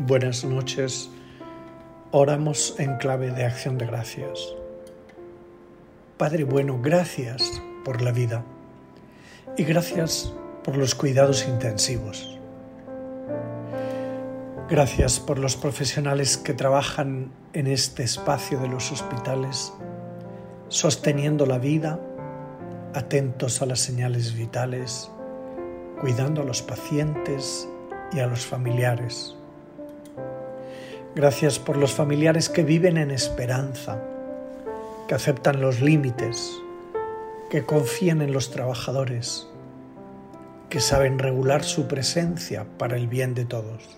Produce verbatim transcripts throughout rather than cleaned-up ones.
Buenas noches. Oramos en clave de acción de gracias. Padre bueno, gracias por la vida y gracias por los cuidados intensivos. Gracias por los profesionales que trabajan en este espacio de los hospitales, sosteniendo la vida, atentos a las señales vitales, cuidando a los pacientes y a los familiares. Gracias por los familiares que viven en esperanza, que aceptan los límites, que confían en los trabajadores, que saben regular su presencia para el bien de todos.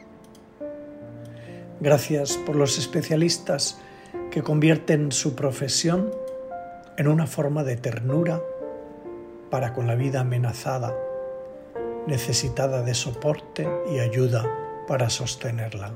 Gracias por los especialistas que convierten su profesión en una forma de ternura para con la vida amenazada, necesitada de soporte y ayuda para sostenerla.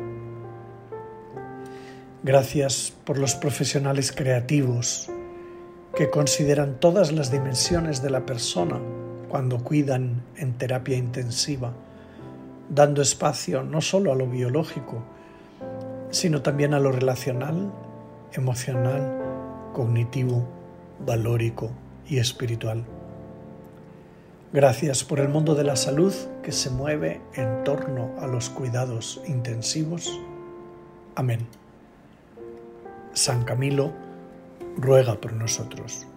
Gracias por los profesionales creativos que consideran todas las dimensiones de la persona cuando cuidan en terapia intensiva, dando espacio no solo a lo biológico, sino también a lo relacional, emocional, cognitivo, valórico y espiritual. Gracias por el mundo de la salud que se mueve en torno a los cuidados intensivos. Amén. San Camilo, ruega por nosotros.